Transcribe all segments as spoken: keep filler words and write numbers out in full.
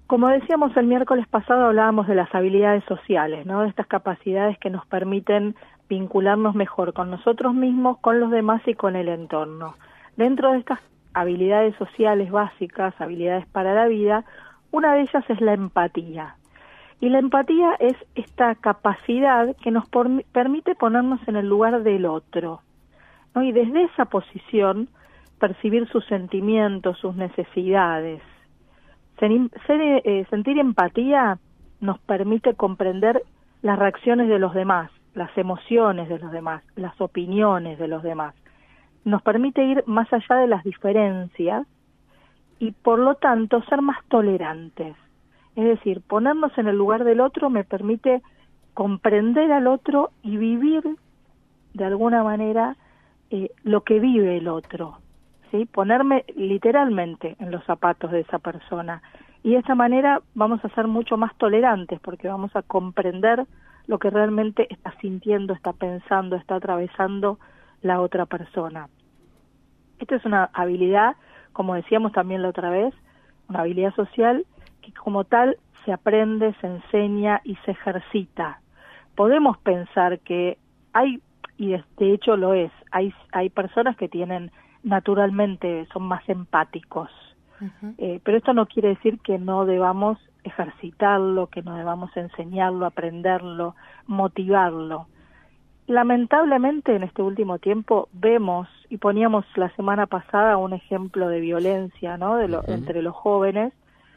Como decíamos el miércoles pasado, hablábamos de las habilidades sociales, ¿no? De estas capacidades que nos permiten vincularnos mejor con nosotros mismos, con los demás y con el entorno. Dentro de estas habilidades sociales básicas, habilidades para la vida, una de ellas es la empatía. Y la empatía es esta capacidad que nos por, permite ponernos en el lugar del otro, ¿no? Y desde esa posición percibir sus sentimientos, sus necesidades. Ser, ser, eh, sentir empatía nos permite comprender las reacciones de los demás, las emociones de los demás, las opiniones de los demás. Nos permite ir más allá de las diferencias y, por lo tanto, ser más tolerantes. Es decir, ponernos en el lugar del otro me permite comprender al otro y vivir, de alguna manera, eh, lo que vive el otro, ¿sí? Ponerme literalmente en los zapatos de esa persona. Y de esa manera vamos a ser mucho más tolerantes, porque vamos a comprender lo que realmente está sintiendo, está pensando, está atravesando la otra persona. Esta es una habilidad, como decíamos también la otra vez, una habilidad social que como tal se aprende, se enseña y se ejercita. Podemos pensar que hay, y de, de hecho lo es, hay, hay personas que tienen naturalmente, son más empáticos, uh-huh. eh, pero esto no quiere decir que no debamos ejercitarlo, que no debamos enseñarlo, aprenderlo, motivarlo. Lamentablemente en este último tiempo vemos, y poníamos la semana pasada un ejemplo de violencia, ¿no? De lo, uh-huh. entre los jóvenes,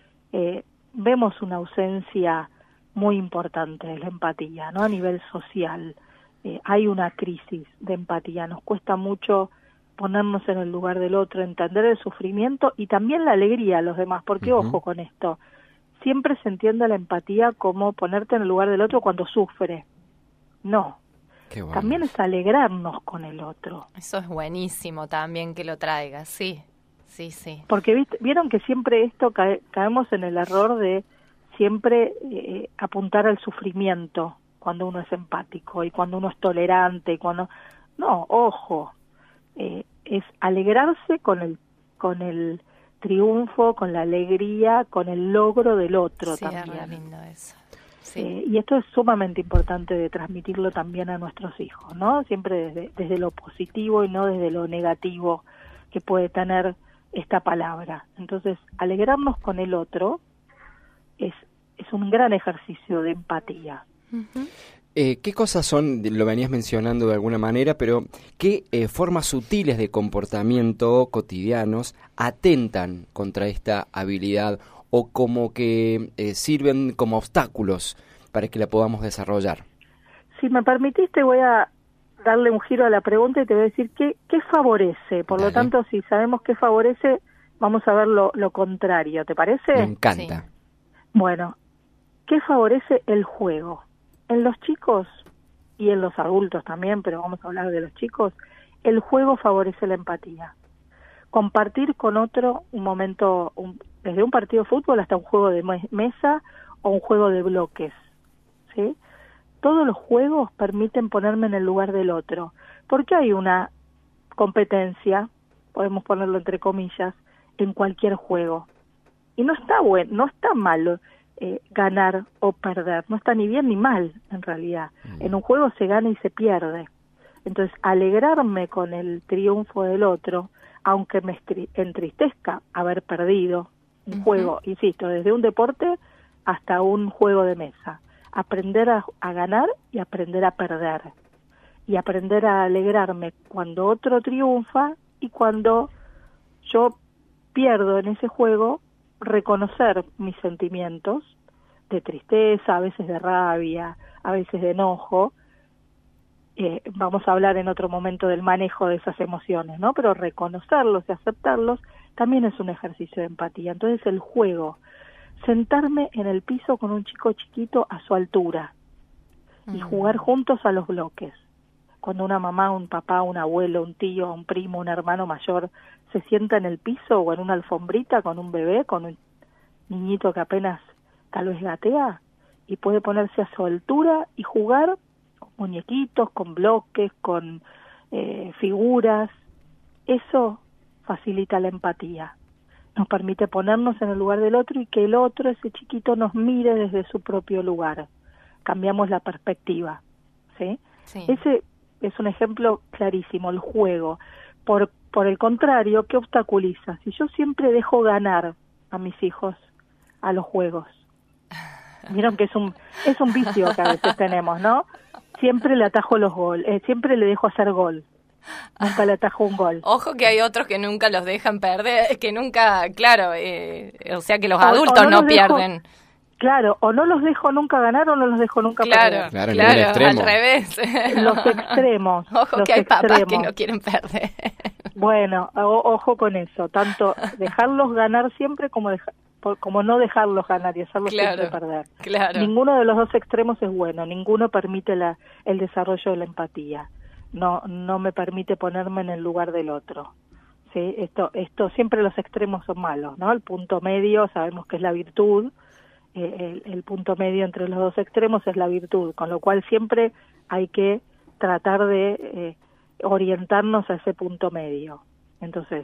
eh, vemos una ausencia muy importante de la empatía, ¿no? A nivel social, eh, hay una crisis de empatía, nos cuesta mucho ponernos en el lugar del otro, entender el sufrimiento y también la alegría de los demás, porque uh-huh. ojo con esto, siempre se entiende la empatía como ponerte en el lugar del otro cuando sufre, no. Qué bueno. También es alegrarnos con el otro. Eso es buenísimo también que lo traigas, sí, sí, sí. Porque ¿viste? Vieron que siempre esto cae, caemos en el error de siempre eh, apuntar al sufrimiento cuando uno es empático y cuando uno es tolerante, y cuando no, ojo, eh, es alegrarse con el con el triunfo, con la alegría, con el logro del otro sí, también. Es lindo eso. Sí. Eh, y esto es sumamente importante de transmitirlo también a nuestros hijos, ¿no? Siempre desde, desde lo positivo y no desde lo negativo que puede tener esta palabra. Entonces, alegrarnos con el otro es, es un gran ejercicio de empatía. Uh-huh. Eh, ¿Qué cosas son, lo venías mencionando de alguna manera, pero qué eh, formas sutiles de comportamiento cotidianos atentan contra esta habilidad o como que eh, sirven como obstáculos para que la podamos desarrollar? Si me permitiste, voy a darle un giro a la pregunta y te voy a decir qué, qué favorece. Por Dale. Lo tanto, si sabemos qué favorece, vamos a ver lo, lo contrario. ¿Te parece? Me encanta. Sí. Bueno, ¿qué favorece el juego? En los chicos y en los adultos también, pero vamos a hablar de los chicos, el juego favorece la empatía. Compartir con otro un momento, un, desde un partido de fútbol hasta un juego de mesa o un juego de bloques, ¿sí? Todos los juegos permiten ponerme en el lugar del otro, porque hay una competencia, podemos ponerlo entre comillas, en cualquier juego. Y no está bueno, no está malo eh, ganar o perder, no está ni bien ni mal en realidad. Mm. En un juego se gana y se pierde. Entonces, alegrarme con el triunfo del otro, aunque me entristezca haber perdido un uh-huh. juego, insisto, desde un deporte hasta un juego de mesa. Aprender a, a ganar y aprender a perder. Y aprender a alegrarme cuando otro triunfa y cuando yo pierdo en ese juego, reconocer mis sentimientos de tristeza, a veces de rabia, a veces de enojo. Eh, vamos a hablar en otro momento del manejo de esas emociones, ¿no? Pero reconocerlos y aceptarlos también es un ejercicio de empatía. Entonces el juego, sentarme en el piso con un chico chiquito a su altura y jugar juntos a los bloques. Cuando una mamá, un papá, un abuelo, un tío, un primo, un hermano mayor se sienta en el piso o en una alfombrita con un bebé, con un niñito que apenas tal vez gatea y puede ponerse a su altura y jugar muñequitos, con bloques, con eh, figuras, eso facilita la empatía. nos permite ponernos en el lugar del otro y que el otro, ese chiquito, nos mire desde su propio lugar. Cambiamos la perspectiva, ¿sí? Sí. Ese es un ejemplo clarísimo, el juego. Por, por el contrario, ¿qué obstaculiza? Si yo siempre dejo ganar a mis hijos a los juegos, vieron que es un es un vicio que a veces tenemos, ¿no? Siempre le atajo los goles, eh, siempre le dejo hacer gol. Nunca le atajo un gol. Ojo que hay otros que nunca los dejan perder, que nunca, claro, eh, o sea que los O- adultos o no no los dejo- pierden. Claro, o no los dejo nunca ganar o no los dejo nunca Claro, Claro, claro, el nivel extremo. al revés. perder. Los extremos. Ojo los que hay papás que extremos. no quieren perder. Bueno, o- ojo con eso, tanto dejarlos ganar siempre como deja- por- como no dejarlos ganar y hacerlos Claro, siempre perder. claro. Ninguno de los dos extremos es bueno, ninguno permite la, el desarrollo de la empatía. No no me permite ponerme en el lugar del otro. Sí, esto esto siempre los extremos son malos, ¿no? El punto medio sabemos que es la virtud. Eh, el, el punto medio entre los dos extremos es la virtud, con lo cual siempre hay que tratar de eh, orientarnos a ese punto medio. Entonces,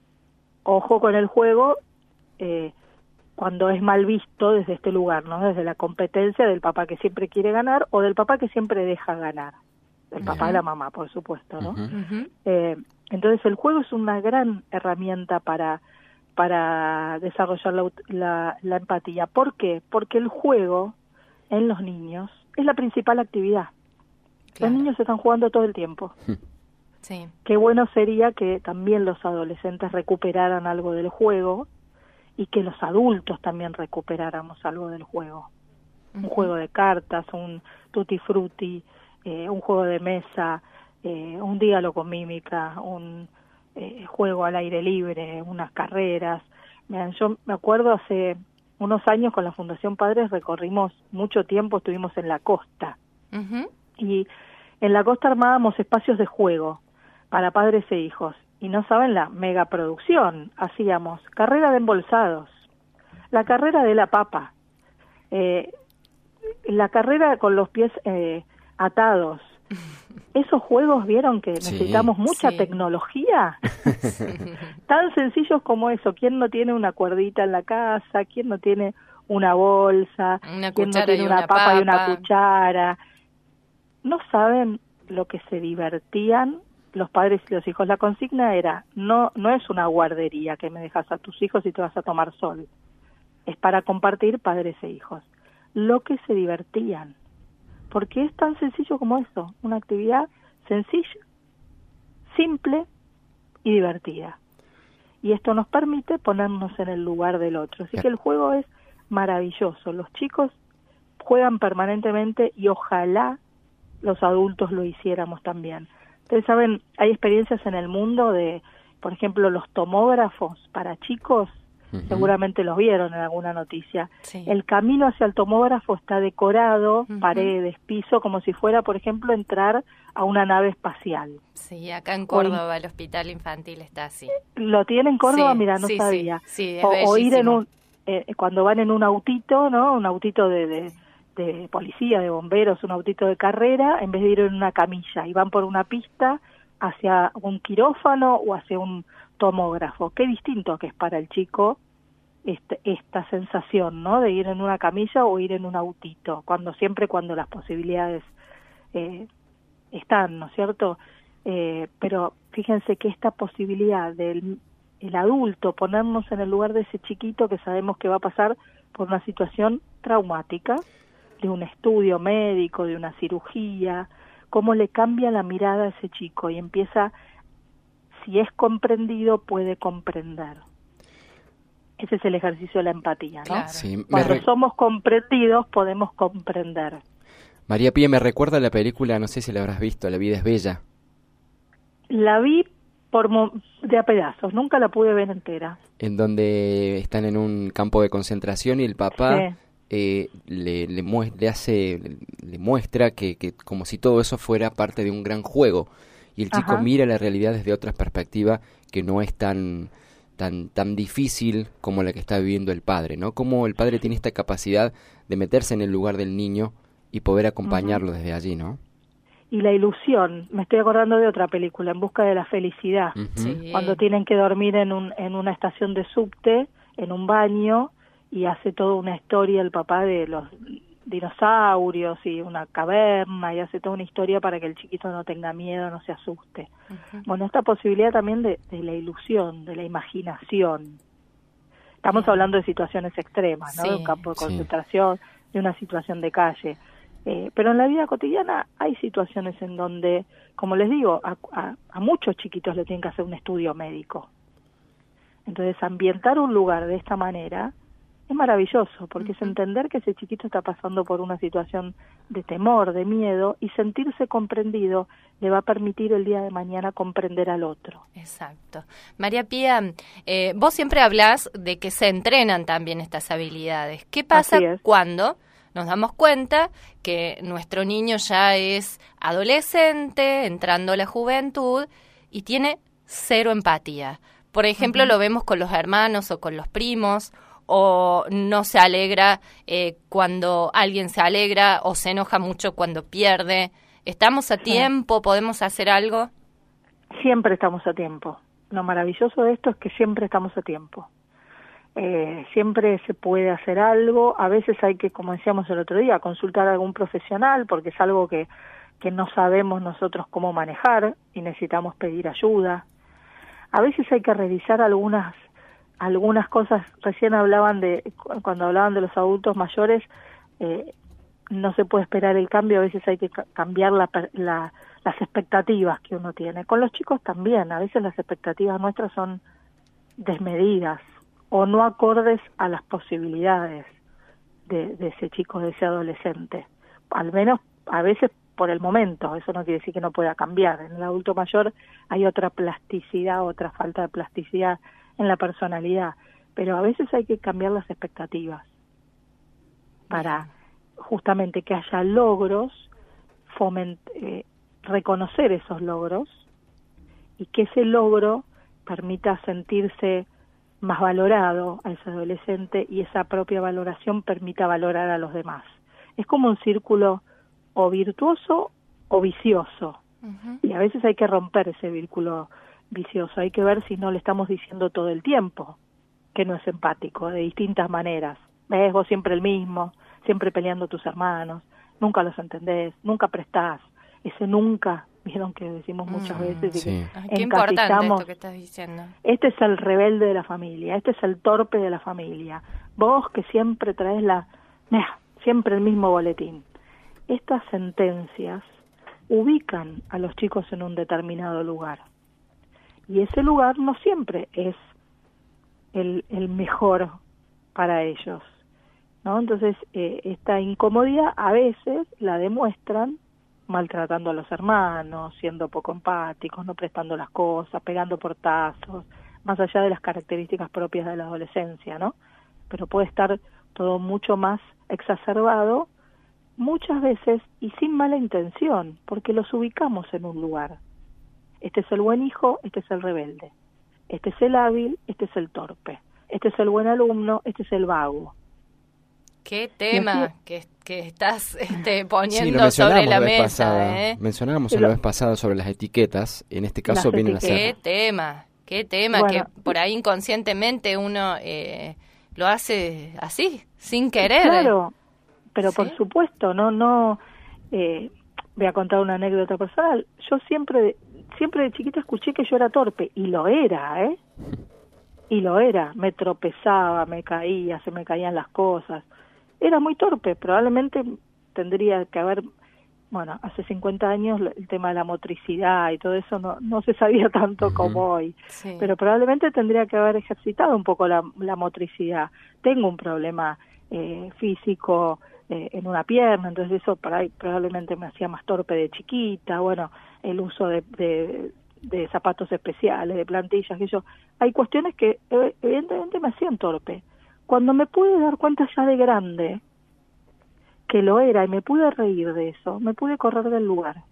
ojo con el juego eh, cuando es mal visto desde este lugar, ¿no? Desde la competencia del papá que siempre quiere ganar o del papá que siempre deja ganar, del papá y la mamá, por supuesto, ¿no? Ujú. Ujú. Eh, entonces el juego es una gran herramienta para para desarrollar la, ut- la, la empatía. ¿Por qué? Porque el juego en los niños es la principal actividad. Claro. Los niños están jugando todo el tiempo. Sí. Qué bueno sería que también los adolescentes recuperaran algo del juego y que los adultos también recuperáramos algo del juego. Un Ujú. juego de cartas, un tutti frutti, eh, un juego de mesa, eh, un dígalo con mímica, un eh, juego al aire libre, unas carreras. Miren, yo me acuerdo hace unos años con la Fundación Padres recorrimos mucho tiempo, estuvimos en la costa Ujú. y en la costa armábamos espacios de juego para padres e hijos y no saben la megaproducción, hacíamos carrera de embolsados, la carrera de la papa, eh, la carrera con los pies eh, atados. Esos juegos, vieron que Sí, necesitamos mucha sí. tecnología, tan sencillos como eso. ¿Quién no tiene una cuerdita en la casa? ¿Quién no tiene una bolsa? Una ¿Quién no cuchara tiene y una, una papa, y una papa? cuchara? No saben lo que se divertían los padres y los hijos. La consigna era, no no es una guardería que me dejas a tus hijos y te vas a tomar sol. Es para compartir padres e hijos. Lo que se divertían. Porque es tan sencillo como eso, una actividad sencilla, simple y divertida. Y esto nos permite ponernos en el lugar del otro. Así que el juego es maravilloso. Los chicos juegan permanentemente y ojalá los adultos lo hiciéramos también. Ustedes saben, hay experiencias en el mundo de, por ejemplo, los tomógrafos para chicos. Ujú. Seguramente los vieron en alguna noticia. Sí. El camino hacia el tomógrafo está decorado, Ujú. paredes, piso, como si fuera, por ejemplo, entrar a una nave espacial. Sí, acá en Córdoba el hospital infantil está así. ¿Lo tiene en Córdoba? Sí, Mira, no sí, sí, sabía. sí, es o, o ir en bellísimo. un, eh, cuando van en un autito, ¿no? Un autito de, de, de policía, de bomberos, un autito de carrera, en vez de ir en una camilla, y van por una pista hacia un quirófano o hacia un tomógrafo. Qué distinto que es para el chico este, esta sensación, ¿no? De ir en una camilla o ir en un autito, cuando siempre cuando las posibilidades eh, están, ¿no es cierto? Eh, pero fíjense que esta posibilidad del el adulto ponernos en el lugar de ese chiquito que sabemos que va a pasar por una situación traumática, de un estudio médico, de una cirugía, cómo le cambia la mirada a ese chico y empieza, si es comprendido, puede comprender. Ese es el ejercicio de la empatía, ¿no? Claro. Sí, me Cuando re- somos comprendidos, podemos comprender. María Pía, me recuerda la película, no sé si la habrás visto, La vida es bella. La vi por mo- de a pedazos, nunca la pude ver entera. En donde están en un campo de concentración y el papá Sí. eh, le, le, mues- le hace le, le muestra que, que como si todo eso fuera parte de un gran juego y el chico Ajá. mira la realidad desde otra perspectiva que no es tan tan tan difícil como la que está viviendo el padre, ¿no? Como el padre tiene esta capacidad de meterse en el lugar del niño y poder acompañarlo desde allí, ¿no? y la ilusión. Me estoy acordando de otra película, En busca de la felicidad, Uh-huh. Sí. cuando tienen que dormir en, un, en una estación de subte, en un baño, y hace toda una historia el papá de los dinosaurios y una caverna, y hace toda una historia para que el chiquito no tenga miedo, no se asuste. Uh-huh. Bueno, esta posibilidad también de, de la ilusión, de la imaginación. Estamos Bien. hablando de situaciones extremas, ¿no? Sí, De un campo de sí. concentración, de una situación de calle. Eh, pero en la vida cotidiana hay situaciones en donde, como les digo, a, a, a muchos chiquitos le tienen que hacer un estudio médico. Entonces, ambientar un lugar de esta manera es maravilloso, porque es entender que ese chiquito está pasando por una situación de temor, de miedo, y sentirse comprendido le va a permitir el día de mañana comprender al otro. Exacto. María Pía, eh, vos siempre hablás de que se entrenan también estas habilidades. ¿Qué pasa Así es. cuando nos damos cuenta que nuestro niño ya es adolescente, entrando a la juventud, y tiene cero empatía? Por ejemplo, Ujú. lo vemos con los hermanos o con los primos, o no se alegra eh, cuando alguien se alegra, o se enoja mucho cuando pierde. ¿Estamos a Sí. tiempo? ¿Podemos hacer algo? Siempre estamos a tiempo. Lo maravilloso de esto es que siempre estamos a tiempo. Eh, siempre se puede hacer algo. A veces hay que, como decíamos el otro día, consultar a algún profesional, porque es algo que, que no sabemos nosotros cómo manejar y necesitamos pedir ayuda. A veces hay que revisar algunas algunas cosas. Recién hablaban de, cuando hablaban de los adultos mayores, eh, no se puede esperar el cambio, a veces hay que ca- cambiar la, la, las expectativas que uno tiene. Con los chicos también, a veces las expectativas nuestras son desmedidas o no acordes a las posibilidades de, de ese chico, de ese adolescente. Al menos a veces por el momento, eso no quiere decir que no pueda cambiar. En el adulto mayor hay otra plasticidad, otra falta de plasticidad en la personalidad, pero a veces hay que cambiar las expectativas para justamente que haya logros, foment, eh, reconocer esos logros y que ese logro permita sentirse más valorado a ese adolescente y esa propia valoración permita valorar a los demás. Es como un círculo o virtuoso o vicioso, Uh-huh. y a veces hay que romper ese círculo vicioso. Hay que ver si no le estamos diciendo todo el tiempo que no es empático, de distintas maneras. Ves, vos siempre el mismo, siempre peleando tus hermanos, nunca los entendés, nunca prestás. Ese nunca, vieron que decimos muchas Mm, veces, y sí. que Ay, qué importante encasillamos. esto que estás diciendo. Este es el rebelde de la familia, este es el torpe de la familia. Vos que siempre traes la, meh, siempre el mismo boletín. Estas sentencias ubican a los chicos en un determinado lugar. Y ese lugar no siempre es el, el mejor para ellos, ¿no? Entonces, eh, esta incomodidad a veces la demuestran maltratando a los hermanos, siendo poco empáticos, no prestando las cosas, pegando portazos, más allá de las características propias de la adolescencia, ¿no? Pero puede estar todo mucho más exacerbado, muchas veces y sin mala intención, porque los ubicamos en un lugar. Este es el buen hijo, este es el rebelde. Este es el hábil, este es el torpe. Este es el buen alumno, este es el vago. Qué tema así- que, que estás este, Sí, lo poniendo mencionábamos sobre la la vez mesa. pasada. ¿eh? Mencionábamos Sí, la lo- vez pasada sobre las etiquetas. En este caso Las vienen a Qué ser... tema, qué tema, Bueno. que por ahí inconscientemente uno eh, lo hace así, sin querer. Claro, pero ¿Sí? por supuesto, no, no. Eh, voy a contar una anécdota personal. Yo siempre, siempre de chiquita escuché que yo era torpe y lo era, ¿eh? Y lo era. Me tropezaba, me caía, se me caían las cosas. Era muy torpe. Probablemente tendría que haber, bueno, hace cincuenta años el tema de la motricidad y todo eso no, no se sabía tanto Ujú. como hoy. Sí. Pero probablemente tendría que haber ejercitado un poco la, la motricidad. Tengo un problema eh, físico eh, en una pierna, entonces eso por ahí probablemente me hacía más torpe de chiquita. Bueno, el uso de, de, de zapatos especiales, de plantillas, que yo. Hay cuestiones que eh, evidentemente me hacían torpe. Cuando me pude dar cuenta ya de grande que lo era y me pude reír de eso, me pude correr del lugar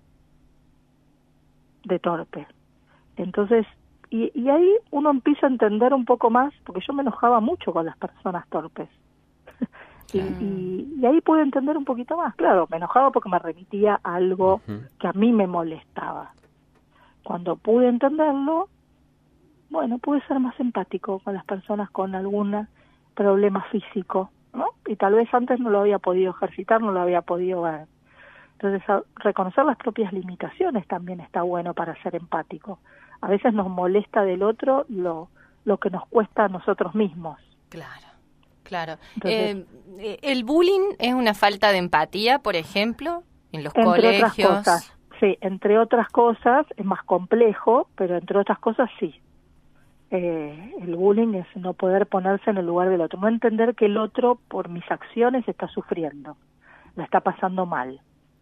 de torpe. Entonces, y, y ahí uno empieza a entender un poco más, porque yo me enojaba mucho con las personas torpes. Y, y, y ahí pude entender un poquito más. Claro, me enojaba porque me remitía a algo uh-huh. que a mí me molestaba. Cuando pude entenderlo, bueno, pude ser más empático con las personas con algún problema físico, ¿no? Y tal vez antes no lo había podido ejercitar, no lo había podido ver. Entonces, a, reconocer las propias limitaciones también está bueno para ser empático. A veces nos molesta del otro lo, lo que nos cuesta a nosotros mismos. Claro. Claro. Entonces, eh, ¿el bullying es una falta de empatía, por ejemplo, en los entre colegios? Otras cosas, sí, entre otras cosas, es más complejo, pero entre otras cosas sí. Eh, el bullying es no poder ponerse en el lugar del otro, no entender que el otro, por mis acciones, está sufriendo, la está pasando mal.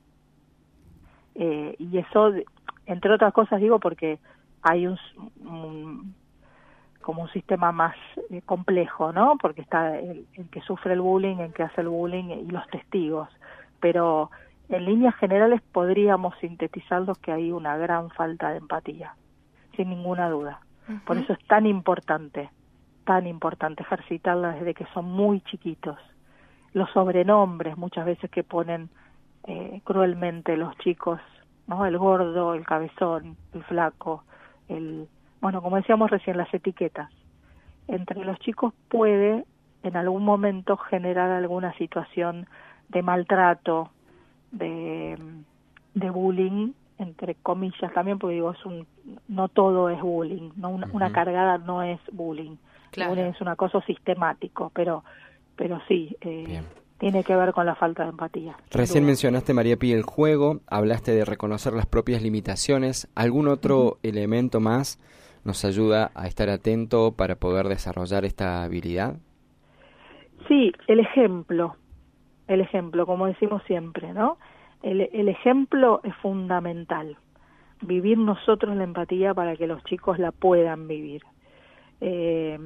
Eh, y eso, entre otras cosas, digo, porque hay un... un como un sistema más eh, complejo, ¿no? Porque está el, el que sufre el bullying, el que hace el bullying y los testigos. Pero en líneas generales podríamos sintetizarlos que hay una gran falta de empatía, sin ninguna duda. Uh-huh. Por eso es tan importante, tan importante ejercitarla desde que son muy chiquitos. Los sobrenombres muchas veces que ponen eh, cruelmente los chicos, ¿no? El gordo, el cabezón, el flaco, el... Bueno, como decíamos recién, las etiquetas. Entre los chicos puede en algún momento generar alguna situación de maltrato, de, de bullying, entre comillas también, porque digo, es un, no todo es bullying, no una, uh-huh. una cargada no es bullying. Claro. Bullying es un acoso sistemático, pero, pero sí, eh, tiene que ver con la falta de empatía. Recién mencionaste, María Pi, el juego, hablaste de reconocer las propias limitaciones. ¿Algún otro uh-huh. elemento más nos ayuda a estar atento para poder desarrollar esta habilidad? Sí, el ejemplo, el ejemplo, como decimos siempre, ¿no? El, el ejemplo es fundamental. Vivir nosotros la empatía para que los chicos la puedan vivir. Eh,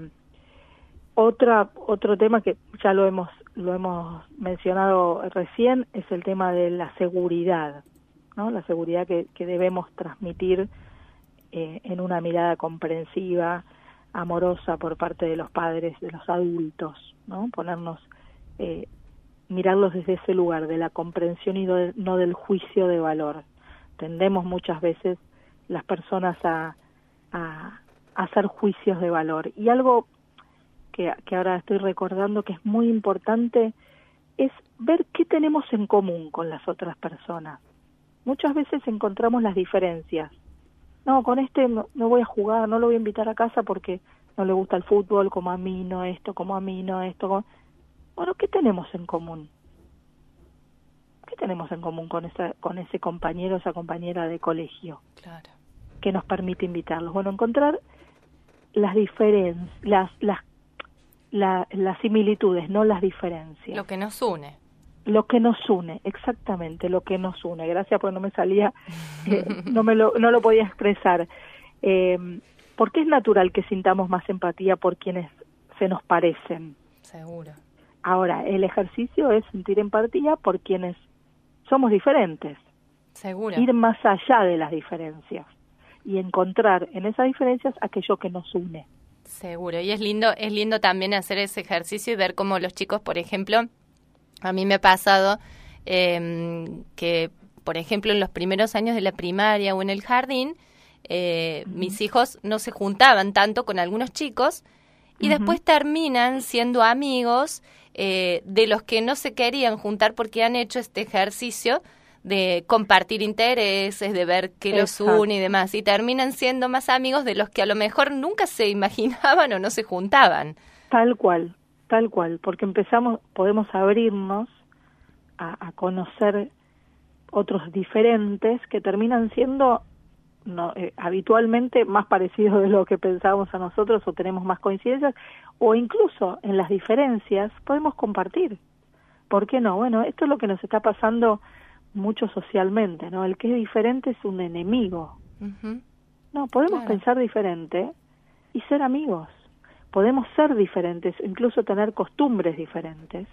otra, otro tema que ya lo hemos, lo hemos mencionado recién es el tema de la seguridad, ¿no? La seguridad que, que debemos transmitir Eh, en una mirada comprensiva, amorosa por parte de los padres, de los adultos, ¿no? Ponernos, eh, mirarlos desde ese lugar, de la comprensión y no, de, no del juicio de valor. Tendemos muchas veces las personas a, a, a hacer juicios de valor. Y algo que, que ahora estoy recordando que es muy importante es ver qué tenemos en común con las otras personas. Muchas veces encontramos las diferencias. No, con este no, no voy a jugar, no lo voy a invitar a casa porque no le gusta el fútbol, como a mí, no esto, como a mí, no esto. Como... Bueno, ¿qué tenemos en común? ¿Qué tenemos en común con esa, con ese compañero, esa compañera de colegio? Claro. Que nos permite invitarlos. Bueno, encontrar las diferencias, las, las, la, las similitudes, no las diferencias. Lo que nos une. Lo que nos une, exactamente, lo que nos une. Gracias, porque no me salía, eh, no me lo, no lo podía expresar. Eh, porque es natural que sintamos más empatía por quienes se nos parecen. Seguro. Ahora, el ejercicio es sentir empatía por quienes somos diferentes. Seguro. Ir más allá de las diferencias y encontrar en esas diferencias aquello que nos une. Seguro. Y es lindo, es lindo también hacer ese ejercicio y ver cómo los chicos, por ejemplo, a mí me ha pasado eh, que, por ejemplo, en los primeros años de la primaria o en el jardín, eh, uh-huh. mis hijos no se juntaban tanto con algunos chicos y uh-huh. después terminan siendo amigos eh, de los que no se querían juntar porque han hecho este ejercicio de compartir intereses, de ver qué los une y demás, y terminan siendo más amigos de los que a lo mejor nunca se imaginaban o no se juntaban. Tal cual. Tal cual, porque empezamos, podemos abrirnos a, a conocer otros diferentes que terminan siendo no, eh, habitualmente más parecidos de lo que pensábamos a nosotros o tenemos más coincidencias, o incluso en las diferencias podemos compartir. ¿Por qué no? Bueno, esto es lo que nos está pasando mucho socialmente, ¿no? El que es diferente es un enemigo. Uh-huh. No, podemos claro. pensar diferente y ser amigos. Podemos ser diferentes, incluso tener costumbres diferentes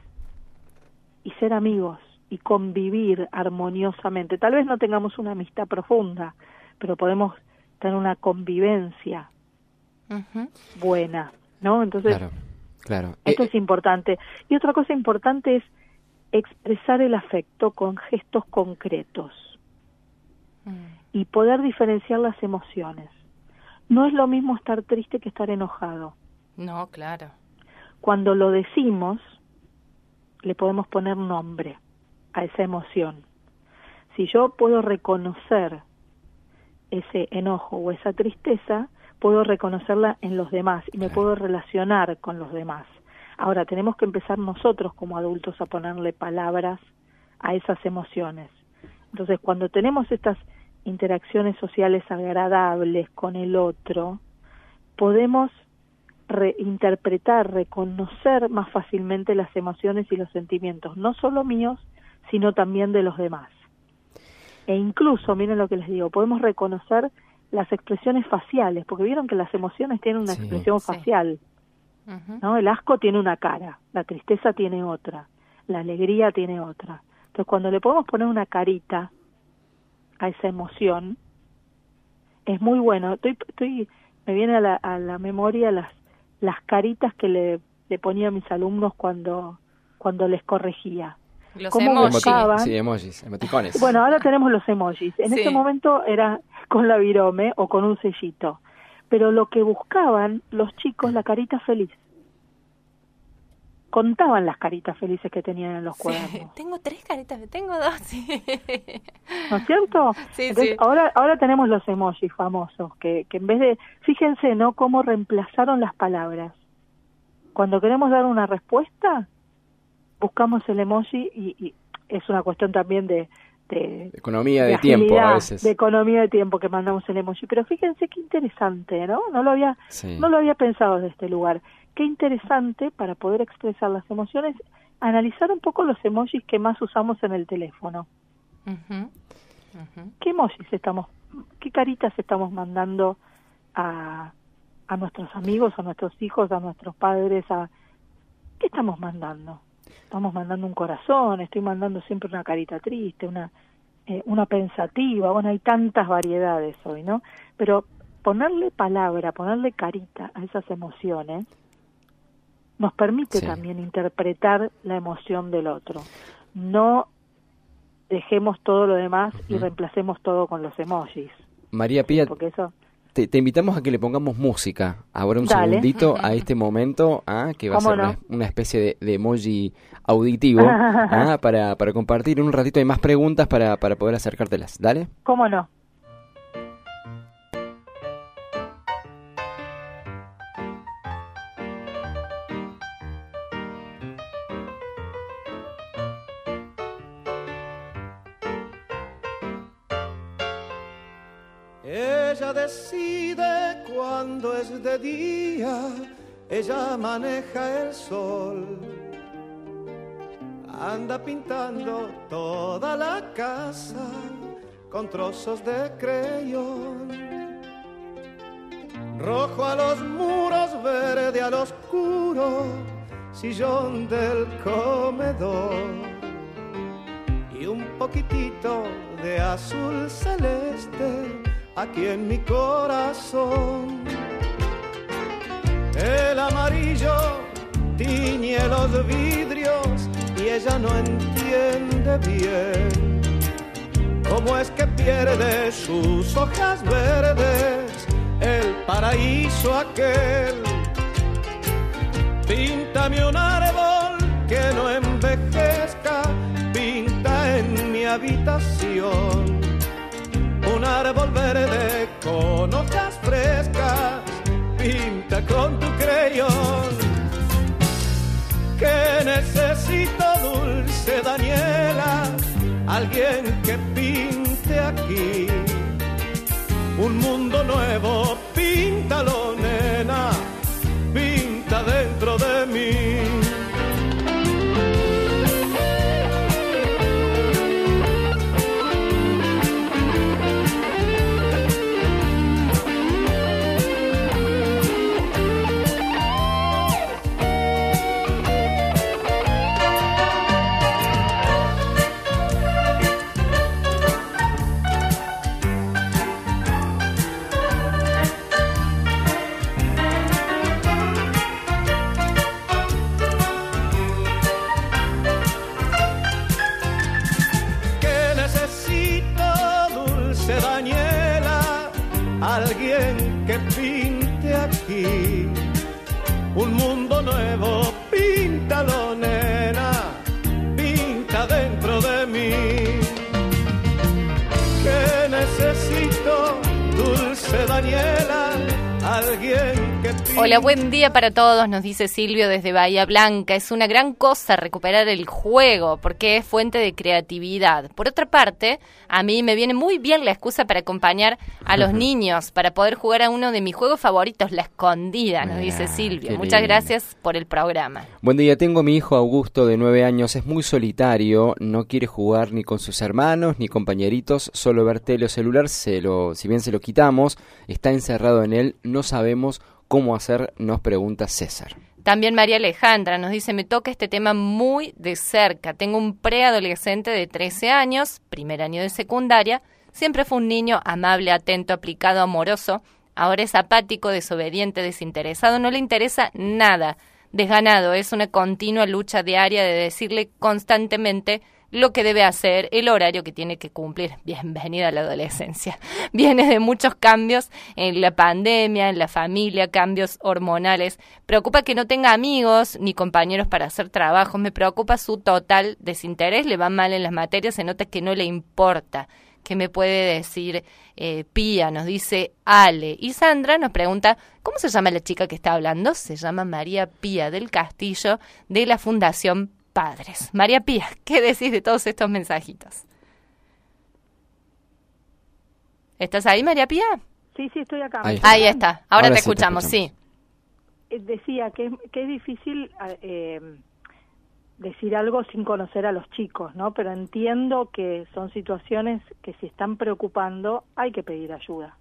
y ser amigos y convivir armoniosamente. Tal vez no tengamos una amistad profunda, pero podemos tener una convivencia uh-huh. buena, ¿no? Entonces, claro. Claro. Esto Eh, es importante. Y otra cosa importante es expresar el afecto con gestos concretos mm. y poder diferenciar las emociones. No es lo mismo estar triste que estar enojado. No, claro. Cuando lo decimos, le podemos poner nombre a esa emoción. Si yo puedo reconocer ese enojo o esa tristeza, puedo reconocerla en los demás y me claro. puedo relacionar con los demás. Ahora, tenemos que empezar nosotros como adultos a ponerle palabras a esas emociones. Entonces, cuando tenemos estas interacciones sociales agradables con el otro, podemos reinterpretar, reconocer más fácilmente las emociones y los sentimientos, no solo míos, sino también de los demás. E incluso, miren lo que les digo, podemos reconocer las expresiones faciales, porque vieron que las emociones tienen una sí, expresión sí. facial. ¿No? El asco tiene una cara, la tristeza tiene otra, la alegría tiene otra. Entonces, cuando le podemos poner una carita a esa emoción, es muy bueno. Estoy, estoy, me viene a la, a la memoria las, las caritas que le, le ponía a mis alumnos cuando, cuando les corregía. Los emojis. Buscaban, sí, emojis, emoticones. Bueno, ahora tenemos los emojis. En sí. ese momento era con la virome o con un sellito. Pero lo que buscaban los chicos, la carita feliz. Contaban las caritas felices que tenían en los sí, cuadernos. Tengo tres caritas, tengo dos, sí. ¿No es cierto? Sí, Entonces, sí. ahora ahora tenemos los emojis famosos, que, que en vez de... Fíjense, ¿no?, cómo reemplazaron las palabras. Cuando queremos dar una respuesta, buscamos el emoji y, y es una cuestión también de... De, economía de, de tiempo agilidad, a veces. De economía de tiempo que mandamos el emoji. Pero fíjense qué interesante, ¿no? No lo había, sí. no lo había pensado desde este lugar. Qué interesante para poder expresar las emociones, analizar un poco los emojis que más usamos en el teléfono. Uh-huh. Uh-huh. ¿Qué emojis estamos, qué caritas estamos mandando a, a nuestros amigos, a nuestros hijos, a nuestros padres? A, ¿qué estamos mandando? Estamos mandando un corazón, estoy mandando siempre una carita triste, una eh, una pensativa. Bueno, hay tantas variedades hoy, ¿no? Pero ponerle palabra, ponerle carita a esas emociones nos permite sí. también interpretar la emoción del otro. No dejemos todo lo demás uh-huh. y reemplacemos todo con los emojis. María Pía, porque eso... te, te invitamos a que le pongamos música ahora un Dale. segundito a este momento, ¿ah? Que va a ser no? una, una especie de, de emoji auditivo ¿ah? para, para compartir un ratito. Hay más preguntas para, para poder acercártelas. Dale. ¿Cómo no? Ella decide cuando es de día, ella maneja el sol, anda pintando toda la casa con trozos de creyón, rojo a los muros, verde al oscuro, sillón del comedor y un poquitito de azul celeste aquí en mi corazón. El amarillo tiñe los vidrios y ella no entiende bien cómo es que pierde sus hojas verdes el paraíso aquel. Píntame un árbol que no envejezca, pinta en mi habitación un árbol verde con hojas frescas, pinta con tu creyón. Que necesito, dulce Daniela, alguien que pinte aquí un mundo nuevo. Píntalo, nena, pinta dentro de mí. alguien que pinte aquí un mundo nuevo. Píntalo, nena, pinta dentro de mí. Que necesito, dulce Daniela, alguien que pinte. Hola, buen día para todos, nos dice Silvio desde Bahía Blanca. Es una gran cosa recuperar el juego porque es fuente de creatividad. Por otra parte, a mí me viene muy bien la excusa para acompañar a los niños, para poder jugar a uno de mis juegos favoritos, la escondida, nos dice Silvio. Muchas gracias por el programa. Buen día, tengo mi hijo Augusto de nueve años, es muy solitario, no quiere jugar ni con sus hermanos ni compañeritos, solo ver tele o celular, se lo, si bien se lo quitamos, está encerrado en él, no sabemos cómo hacer, nos pregunta César. También María Alejandra nos dice, me toca este tema muy de cerca. Tengo un preadolescente de trece años, primer año de secundaria. Siempre fue un niño amable, atento, aplicado, amoroso. Ahora es apático, desobediente, desinteresado. No le interesa nada. Desganado. Es una continua lucha diaria de decirle constantemente lo que debe hacer, el horario que tiene que cumplir. Bienvenida a la adolescencia. Viene de muchos cambios en la pandemia, en la familia, cambios hormonales. Preocupa que no tenga amigos ni compañeros para hacer trabajos. Me preocupa su total desinterés. Le va mal en las materias, se nota que no le importa. ¿Qué me puede decir eh, Pía? Nos dice Ale. Y Sandra nos pregunta, ¿cómo se llama la chica que está hablando? Se llama María Pía del Castillo, de la Fundación Padres. María Pía, ¿qué decís de todos estos mensajitos? ¿Estás ahí, María Pía? Sí, sí, estoy acá. Ahí está, ahí está. Ahora, Ahora te, sí escuchamos, te escuchamos, sí. Decía que, que es difícil eh, decir algo sin conocer a los chicos, ¿no? Pero entiendo que son situaciones que si están preocupando hay que pedir ayuda.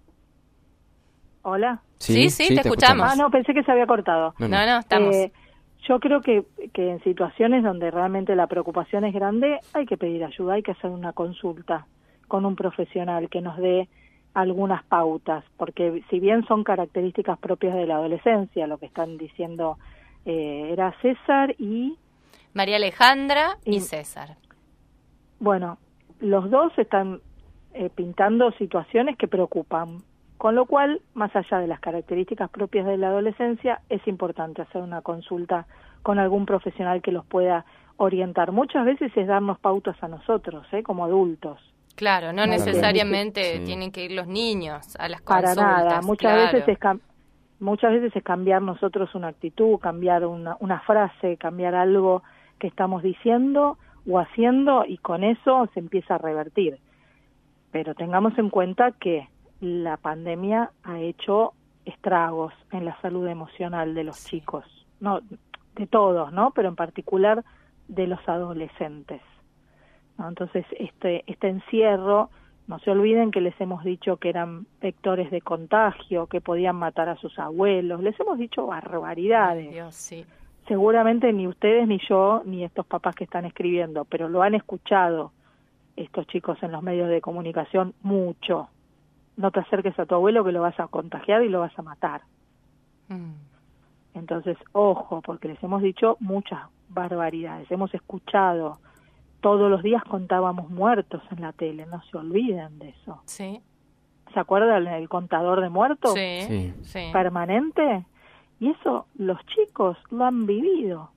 ¿Hola? Sí, sí, sí, te, te escuchamos. escuchamos. Ah, no, pensé que se había cortado. No, no, no estamos. Eh, Yo creo que, que en situaciones donde realmente la preocupación es grande, hay que pedir ayuda, hay que hacer una consulta con un profesional que nos dé algunas pautas, porque si bien son características propias de la adolescencia, lo que están diciendo eh, era César y... María Alejandra y, y César. Bueno, los dos están eh, pintando situaciones que preocupan. Con lo cual, más allá de las características propias de la adolescencia, es importante hacer una consulta con algún profesional que los pueda orientar. Muchas veces es darnos pautas a nosotros, ¿eh? Como adultos. Claro, no Muy necesariamente sí. tienen que ir los niños a las Para consultas. nada. Muchas claro. veces es cam- muchas veces es cambiar nosotros una actitud, cambiar una, una frase, cambiar algo que estamos diciendo o haciendo, y con eso se empieza a revertir. Pero tengamos en cuenta que la pandemia ha hecho estragos en la salud emocional de los sí. chicos, no de todos, ¿no? Pero en particular de los adolescentes, ¿no? Entonces, este este encierro, no se olviden que les hemos dicho que eran vectores de contagio, que podían matar a sus abuelos, les hemos dicho barbaridades. Dios, sí. Seguramente ni ustedes, ni yo, ni estos papás que están escribiendo, pero lo han escuchado estos chicos en los medios de comunicación mucho. No te acerques a tu abuelo que lo vas a contagiar y lo vas a matar. Mm. Entonces, ojo, porque les hemos dicho muchas barbaridades. Hemos escuchado, todos los días contábamos muertos en la tele, no se olviden de eso. Sí. ¿Se acuerdan del contador de muertos? Sí, sí. sí. Permanente. Y eso los chicos lo han vivido.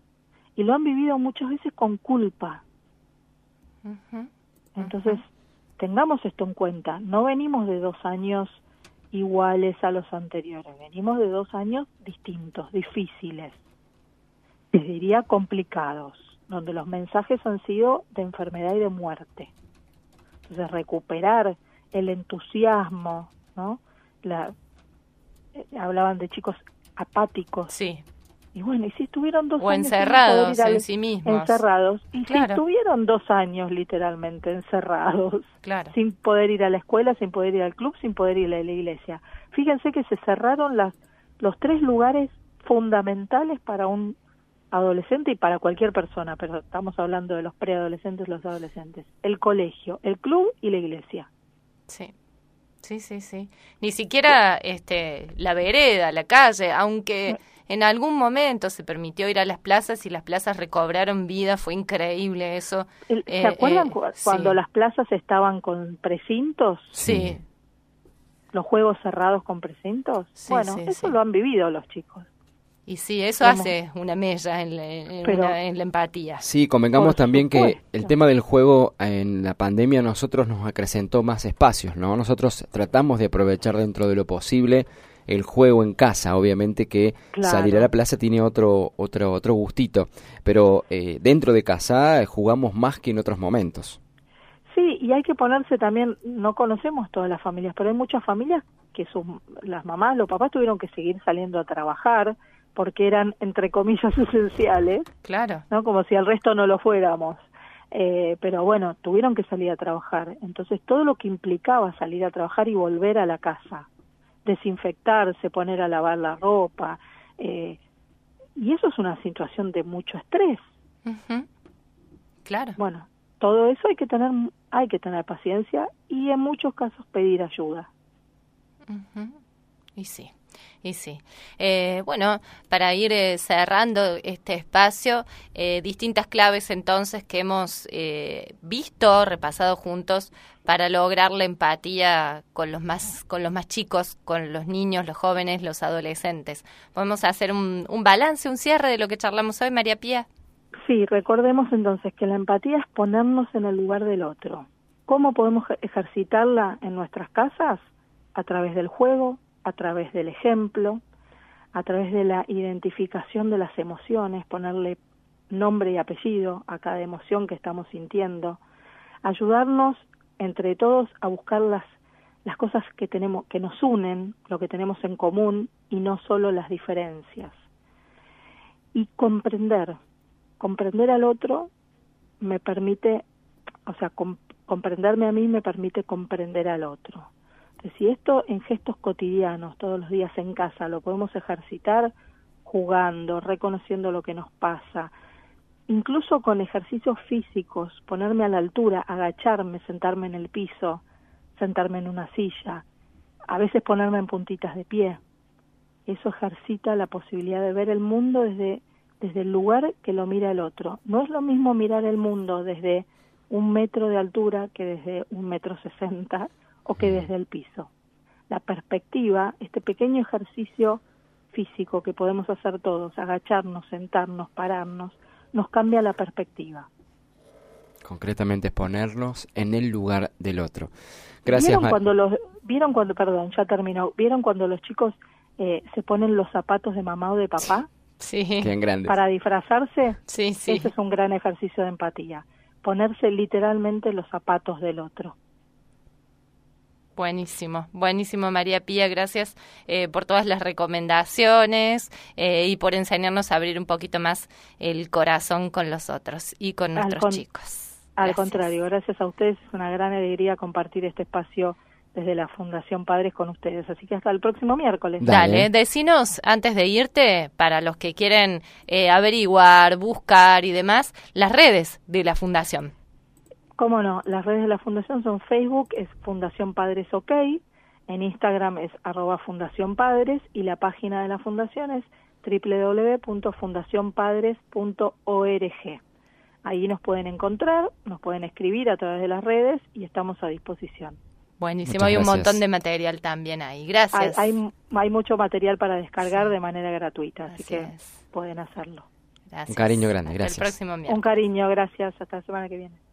Y lo han vivido muchas veces con culpa. Uh-huh. Entonces, uh-huh. tengamos esto en cuenta, no venimos de dos años iguales a los anteriores, venimos de dos años distintos, difíciles, les diría complicados, donde los mensajes han sido de enfermedad y de muerte. Entonces, recuperar el entusiasmo, ¿no? La, eh, hablaban de chicos apáticos. Sí. Y bueno, y si estuvieron dos o años encerrados al, en sí mismos. Encerrados. Y claro. si estuvieron dos años literalmente encerrados, claro. sin poder ir a la escuela, sin poder ir al club, sin poder ir a la iglesia. Fíjense que se cerraron las, los tres lugares fundamentales para un adolescente y para cualquier persona, pero estamos hablando de los preadolescentes y los adolescentes. El colegio, el club y la iglesia. Sí. Sí, sí, sí. Ni siquiera este la vereda, la calle, aunque en algún momento se permitió ir a las plazas y las plazas recobraron vida, fue increíble eso. ¿Se eh, acuerdan eh, cuando sí. las plazas estaban con precintos? Sí. los juegos cerrados con precintos. Sí, bueno, sí, eso sí. lo han vivido los chicos. Y sí, eso Como- hace una mella en la, en Pero- una- en la empatía. Sí, convengamos Por también que supuesto. el tema del juego en la pandemia a nosotros nos acrecentó más espacios, ¿no? Nosotros tratamos de aprovechar dentro de lo posible el juego en casa, obviamente que Claro. salir a la plaza tiene otro otro otro gustito, pero eh, dentro de casa eh, jugamos más que en otros momentos. Sí, y hay que ponerse también, no conocemos todas las familias, pero hay muchas familias que sus, las mamás, los papás tuvieron que seguir saliendo a trabajar porque eran, entre comillas, esenciales, Claro. ¿no? Como si al resto no lo fuéramos. Eh, pero bueno, tuvieron que salir a trabajar. Entonces, todo lo que implicaba salir a trabajar y volver a la casa, desinfectarse, poner a lavar la ropa, eh, y eso es una situación de mucho estrés. Ujú. Claro. Bueno, todo eso hay que tener, hay que tener paciencia y en muchos casos pedir ayuda. Ujú. Y sí, y sí. Eh, bueno, para ir eh, cerrando este espacio, eh, distintas claves entonces que hemos eh, visto, repasado juntos para lograr la empatía con los más, con los más chicos, con los niños, los jóvenes, los adolescentes. ¿Podemos hacer un, un balance, un cierre de lo que charlamos hoy, María Pía? Sí, recordemos entonces que la empatía es ponernos en el lugar del otro. ¿Cómo podemos ejercitarla en nuestras casas? A través del juego, a través del ejemplo, a través de la identificación de las emociones, ponerle nombre y apellido a cada emoción que estamos sintiendo, ayudarnos entre todos a buscar las, las cosas que tenemos, que nos unen, lo que tenemos en común y no solo las diferencias. Y comprender, comprender al otro me permite, o sea, com- comprenderme a mí me permite comprender al otro. Entonces, si esto en gestos cotidianos, todos los días en casa, lo podemos ejercitar jugando, reconociendo lo que nos pasa, incluso con ejercicios físicos, ponerme a la altura, agacharme, sentarme en el piso, sentarme en una silla, a veces ponerme en puntitas de pie. Eso ejercita la posibilidad de ver el mundo desde, desde el lugar que lo mira el otro. No es lo mismo mirar el mundo desde un metro de altura que desde un metro sesenta o que desde el piso. La perspectiva, este pequeño ejercicio físico que podemos hacer todos, agacharnos, sentarnos, pararnos, nos cambia la perspectiva. Concretamente ponernos en el lugar del otro. Gracias, ¿Vieron Mar- cuando los, vieron cuando, perdón, ya terminó, vieron cuando los chicos eh, se ponen los zapatos de mamá o de papá Sí, Bien grandes. para disfrazarse? sí, sí. Ese es un gran ejercicio de empatía. Ponerse literalmente los zapatos del otro. Buenísimo, buenísimo, María Pía, gracias eh, por todas las recomendaciones eh, y por enseñarnos a abrir un poquito más el corazón con los otros y con Al nuestros con- chicos. Al Gracias. contrario, gracias a ustedes, es una gran alegría compartir este espacio desde la Fundación Padres con ustedes. Así que hasta el próximo miércoles. Dale. Dale, decinos antes de irte, para los que quieren eh, averiguar, buscar y demás, las redes de la Fundación. Cómo no, las redes de la Fundación son Facebook, es Fundación Padres OK, en Instagram es arroba Fundación Padres y la página de la Fundación es doble u doble u doble u punto fundación padres punto org. Ahí nos pueden encontrar, nos pueden escribir a través de las redes y estamos a disposición. Buenísimo, Muchas hay un gracias. montón de material también ahí. Hay, Gracias. hay, hay mucho material para descargar Sí. de manera gratuita, así, Así que es. pueden hacerlo. Gracias. Un cariño grande, Hasta gracias. el próximo miércoles. Un cariño, gracias, hasta la semana que viene.